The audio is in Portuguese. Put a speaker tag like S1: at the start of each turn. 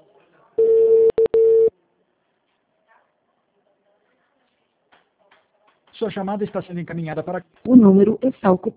S1: Sua chamada está sendo encaminhada para...
S2: O número está ocupado.